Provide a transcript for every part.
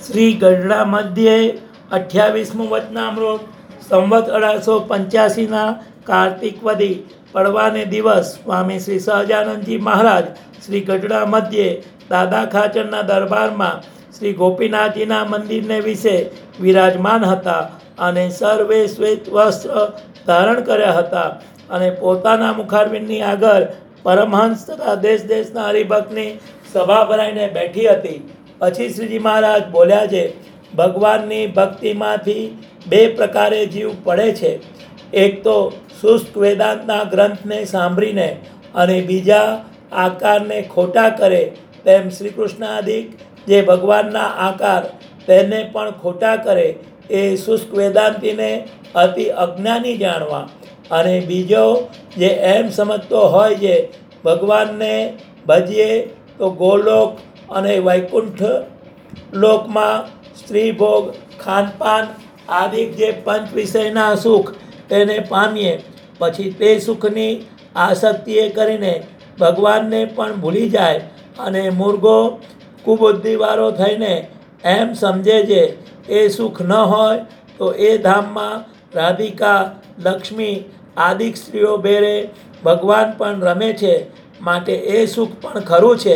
શ્રી ગઢડા મધ્યે 28મું વચનામૃત સંવત 1885ના કાર્તિક વદી પડવાને દિવસ સ્વામી શ્રી સહજાનંદજી મહારાજ શ્રી ગઢડા મધ્યે દાદા ખાચરના દરબારમાં શ્રી ગોપીનાથજીના મંદિરને વિશે વિરાજમાન હતા અને સર્વે શ્વેત વસ્ત્ર ધારણ કર્યા હતા અને પોતાના મુખારવિંદની આગળ પરમહંસ તથા દેશ દેશના હરિભક્તની સભા ભરાઈને બેઠી હતી. પછી શ્રીજી મહારાજ બોલ્યા છે, ભગવાનની ભક્તિમાંથી બે પ્રકારે જીવ પડે છે. એક તો શુષ્ક વેદાંતના ગ્રંથને સાંભળીને અને બીજા આકારને ખોટા કરે તેમ શ્રી કૃષ્ણાદિક જે ભગવાનના આકાર તેને પણ ખોટા કરે એ શુષ્ક વેદાંતીને અતિ અજ્ઞાની જાણવા. અને બીજો જે એમ સમજતો હોય છે ભગવાનને ભજીએ તો ગોલોક અને વૈકુંઠ લોકમાં સ્ત્રી ભોગ ખાનપાન આદિ જે પંચ વિષયના સુખ તેને પામીએ, પછી તે સુખની આસક્તિએ કરીને ભગવાનને પણ ભૂલી જાય અને મુર્ગો કુબુદ્ધિવાળો થઈને એમ સમજે છે એ સુખ ન હોય તો એ ધામમાં રાધિકા લક્ષ્મી આદિક સ્ત્રીઓ ભેરે ભગવાન પણ રમે છે, માટે એ સુખ પણ ખરું છે.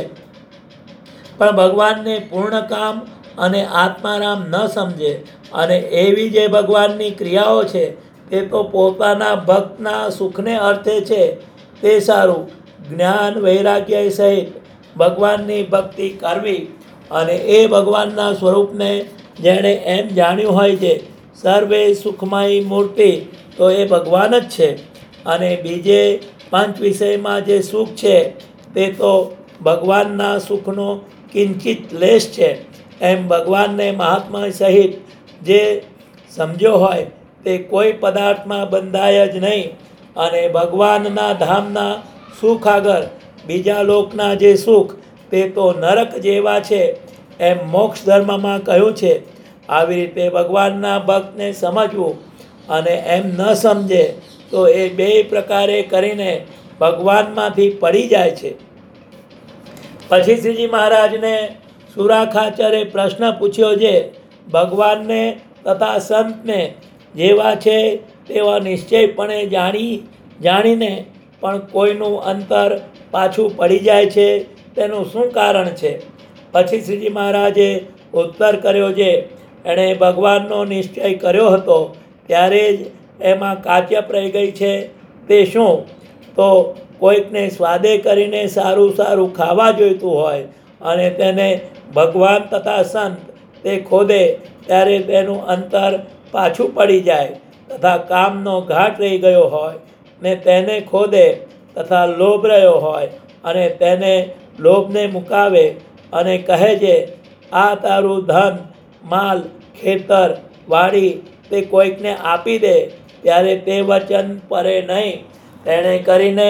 પણ ભગવાનને પૂર્ણ કામ અને આત્મારામ ન સમજે અને એવી જે ભગવાનની ક્રિયાઓ છે તે તો પોતાના ભક્તના સુખને અર્થે છે તે સારું. જ્ઞાન વૈરાગ્ય સહિત ભગવાનની ભક્તિ કરવી અને એ ભગવાનના સ્વરૂપને જેણે એમ જાણ્યું હોય છે સર્વે સુખમય મૂર્તિ તો એ ભગવાન જ છે અને બીજે પંચ વિષયમાં જે સુખ છે તે તો ભગવાનના સુખનો કિંચિત લેશ છે. એમ ભગવાનને મહાત્મા સહિત જે સમજ્યો હોય તે કોઈ પદાર્થમાં બંધાય જ નહીં અને ભગવાનના ધામના સુખ આગળ બીજા લોકના જે સુખ તે તો નરક જેવા છે એમ મોક્ષ ધર્મમાં કહ્યું છે. આવી રીતે ભગવાનના ભક્તને સમજવું અને એમ ન સમજે તો એ બે પ્રકારે કરીને ભગવાનમાંથી પડી જાય છે. પછી શ્રીજી મહારાજને સુરાખાચરે પ્રશ્ન પૂછ્યો છે, ભગવાનને તથા સંતને જેવા છે તેવા નિશ્ચયપણે જાણીને પણ કોઈનું અંતર પાછું પડી જાય છે તેનું શું કારણ છે? પછી શ્રીજી મહારાજે ઉત્તર કર્યો છે, એણે ભગવાનનો નિશ્ચય કર્યો હતો ત્યારે જ એમાં કાચપ રહી ગઈ છે. તે શું? તો કોઈકને સ્વાદે કરીને સારું સારું ખાવા જોઈતું હોય અને તેને ભગવાન તથા સંત તે ખોદે ત્યારે તેનું અંતર પાછું પડી જાય તથા કામનો ઘાટ રહી ગયો હોય ને તેને ખોદે તથા લોભ રહ્યો હોય અને તેને લોભને મુકાવે અને કહે છે આ તારું ધન માલ ખેતર વાડી તે કોઈકને આપી દે, ત્યારે તે વચન પરે નહીં. તેણે કરીને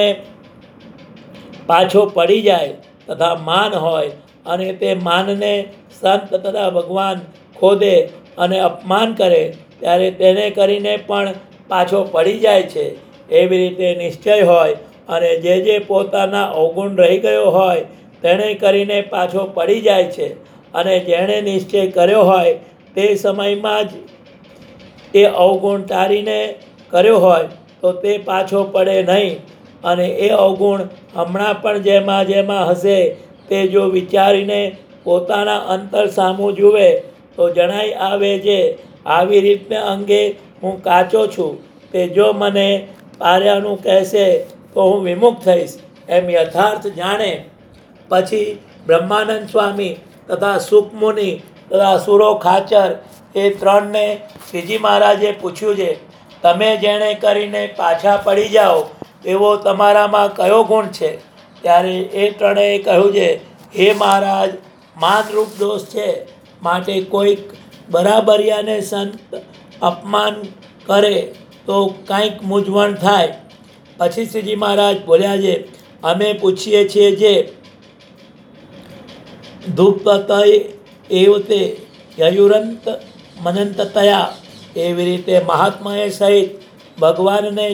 પાછો પડી જાય તથા માન હોય અને તે માનને સંત તથા ભગવાન ખોદે અને અપમાન કરે ત્યારે તેને કરીને પણ પાછો પડી જાય છે. એવી રીતે નિશ્ચય હોય અને જે પોતાના અવગુણ રહી ગયો હોય તેણે કરીને પાછો પડી જાય છે અને જેણે નિશ્ચય કર્યો હોય તે સમયમાં જ એ અવગુણ ટાળીને કર્યો હોય તો તે પાછો પડે નહીં અને એ અવગુણ હમણાં પણ જેમાં હશે તે જો વિચારીને પોતાના અંતર સામું જુએ તો જણાઈ આવે છે આવી રીતને અંગે હું કાચો છું, તે જો મને પાર્યાનું કહેશે તો હું વિમુખ થઈશ એમ યથાર્થ જાણે. પછી બ્રહ્માનંદ સ્વામી તથા સુખમુનિ તથા સુરો ખાચર એ ત્રણને શ્રીજી મહારાજે પૂછ્યું છે, તમે જેણે કરીને પાછા પડી જાઓ એવો તમારામાં કયો ગુણ છે? ત્યારે એ ત્રણેય કહ્યું છે, હે મહારાજ, માનરૂપ દોષ છે, માટે કોઈક બરાબરિયાને સંત અપમાન કરે તો કંઈક મૂંઝવણ થાય. પછી શ્રીજી મહારાજ બોલ્યા છે, અમે પૂછીએ છીએ જે ધૂપતય એવતે યયુરંત મનંતતયા, એવી રીતે મહાત્માએ સહિત ભગવાનને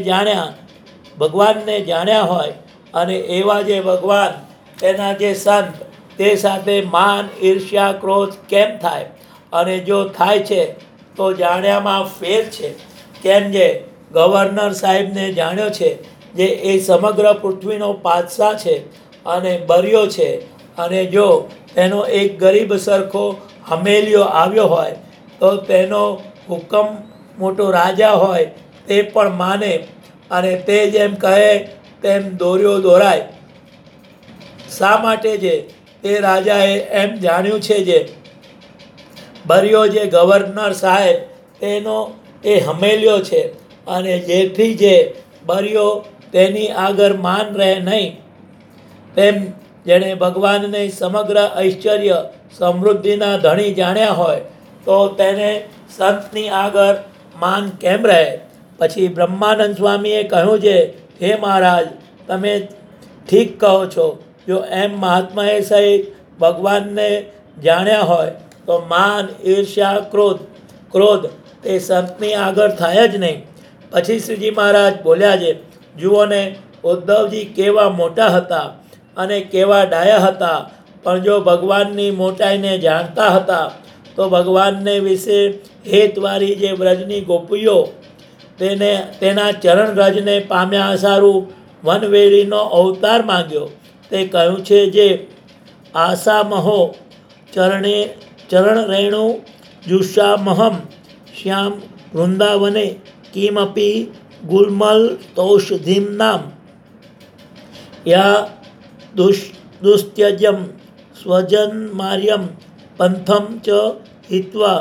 જાણ્યા હોય અને એવા જે ભગવાન તેના જે સંત તે સાથે માન ઈર્ષ્યા ક્રોધ કેમ થાય? અને જો થાય છે તો જાણ્યામાં ફેર છે. કેમ જે ગવર્નર સાહેબને જાણ્યો છે જે એ સમગ્ર પૃથ્વીનો પાતશાહ છે અને બર્યો છે, અને જો તેનો એક ગરીબ સરખો હમેલિયો આવ્યો હોય તો તેનો હુકમ મોટો રાજા હોય તે પણ માને, અને તે જેમ કહે તેમ દોર્યો દોરાય. શા માટે છે તે રાજાએ એમ જાણ્યું છે જે બર્યો જે ગવર્નર સાહેબ તેનો એ હમેલિયો છે, અને જેથી જે બર્યો તેની આગળ માન રહે નહીં. તેમ જેણે ભગવાનને સમગ્ર ઐશ્વર્ય સમૃદ્ધિના ધણી જાણ્યા હોય તો તેને સંતની આગળ માન કેમ રહે? પછી બ્રહ્માનંદ સ્વામીએ કહ્યું છે, હે મહારાજ, તમે ઠીક કહો છો. જો એમ મહાત્માએ સહિત ભગવાનને જાણ્યા હોય તો માન, ઈર્ષ્યા, ક્રોધ તે સંતની આગળ થાય જ નહીં. પછી શ્રીજી મહારાજ બોલ્યા છે, જુઓ ને, ઉદ્ધવજી કેવા મોટા હતા અને કેવા ડાયા હતા, પણ જો ભગવાનની મોટાઈને જાણતા હતા તો ભગવાનને વિશે હેતવારી જે વ્રજની ગોપીઓ તેના ચરણ રજને પામ્યા સારું વનવેલીનો અવતાર માંગ્યો. તે કહ્યું છે જે આસામહો ચરણ રેણુ જુષામહમ શ્યામ વૃંદાવને કિમપી ગુલમલ તૌષધિમ નામ યા દુસ્ત્યજમ સ્વજન માર્યમ પંથમ ચ હિત્વા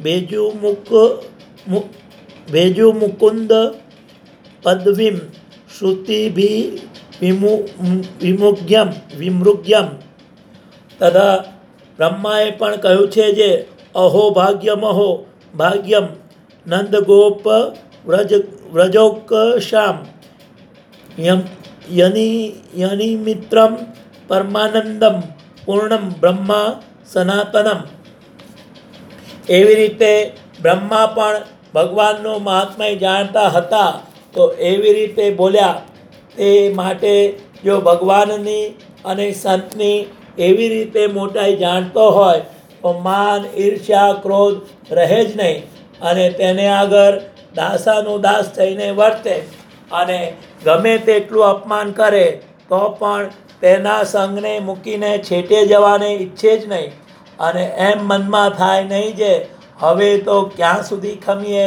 ભેજુ મુકુંદ પદવીમ શ્રુતિભી વિમૃગ્યમ. તથા બ્રહ્માએ પણ કહ્યું છે જે અહો ભાગ્યમ નંદગોપ વ્રજોકશામ યનિમિત્રમ પરમાનંદમ પૂર્ણમ બ્રહ્મા સનાતનમ. એવી રીતે બ્રહ્મા પણ ભગવાનનો મહાત્મય જાણતા હતા તો એવી રીતે બોલ્યા. તે માટે જો ભગવાનની અને સંતની એવી રીતે મોટાઈ જાણતો હોય તો માન, ઈર્ષ્યા, ક્રોધ રહે જ નહીં, અને તેને આગળ દાસાનું દાસ થઈને વર્તે, અને ગમે તેટલું અપમાન કરે તો પણ તેના સંગને મૂકીને છેટે જવાને ઈચ્છે જ નહીં. અને એમ મનમાં થાય નહીં જે હવે તો ક્યાં સુધી ખમીએ,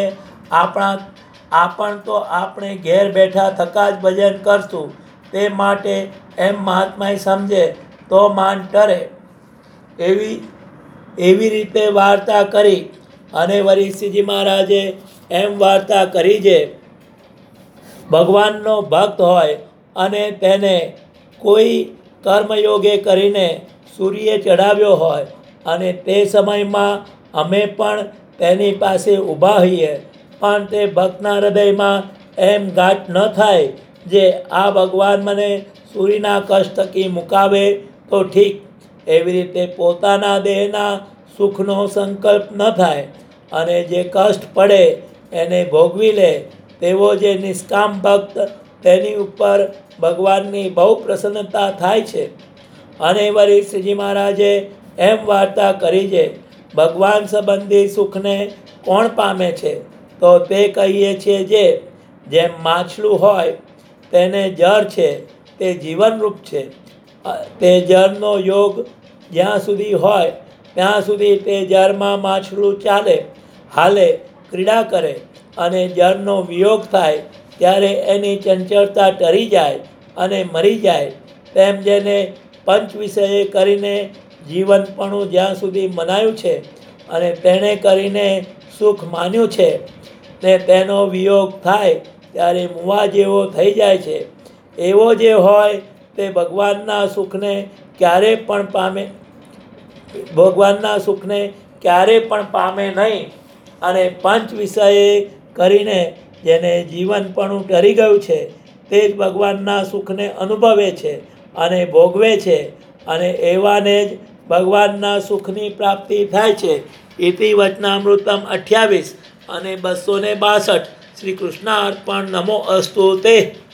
તો આપણે ઘેર બેઠા થકા જ ભજન કરશું. તે માટે એમ મહાત્માએ સમજે તો માન ટરે. એવી રીતે વાર્તા કરી. અને વળી શ્રીજી મહારાજે એમ વાર્તા કરી છે, ભગવાનનો ભક્ત હોય અને તેને કોઈ કર્મયોગે કરીને સૂર્યે ચડાવ્યો હોય, અને તે સમયમાં અમે પણ તેની પાસે ઊભા હોઈએ, પણ તે ભક્તના હૃદયમાં એમ ગાંઠ ન થાય જે આ ભગવાન મને સૂર્યના કષ્ટ થકી મુકાવે તો ઠીક. એવી રીતે પોતાના દેહના સુખનો સંકલ્પ ન થાય, અને જે કષ્ટ પડે એને ભોગવી લે તેવો જે નિષ્કામ ભક્ત, તેની ઉપર ભગવાનની બહુ પ્રસન્નતા થાય છે. અને વળી શ્રીજી મહારાજે એમ વાર્તા કરી છે, ભગવાન સંબંધી સુખને કોણ પામે છે? તો તે કહીએ છીએ જેમ માછલું હોય તેને જળ છે તે જીવનરૂપ છે. તે જળનો યોગ જ્યાં સુધી હોય ત્યાં સુધી તે જળમાં માછલું હાલે, ક્રીડા કરે, અને જળનો વિયોગ થાય ત્યારે એની ચંચળતા ટરી જાય અને મરી જાય. તેમ જેને પંચ વિષયે કરીને જીવનપણું જ્યાં સુધી મનાયું છે અને તેણે કરીને સુખ માન્યું છે, ને તેનો વિયોગ થાય ત્યારે મુવા જેવો થઈ જાય છે. એવો જે હોય તે ભગવાનના સુખને ક્યારે પણ પામે નહીં. અને પંચ વિષયે કરીને જેને જીવનપણું ટરી ગયું છે તે જ ભગવાનના સુખને અનુભવે છે અને ભોગવે છે, અને એવાને જ ભગવાનના સુખની પ્રાપ્તિ થાય છે. ઇતિ વચનામૃતમ 28 અને 262. શ્રી કૃષ્ણાર્પણ. નમો અસ્તુ તે.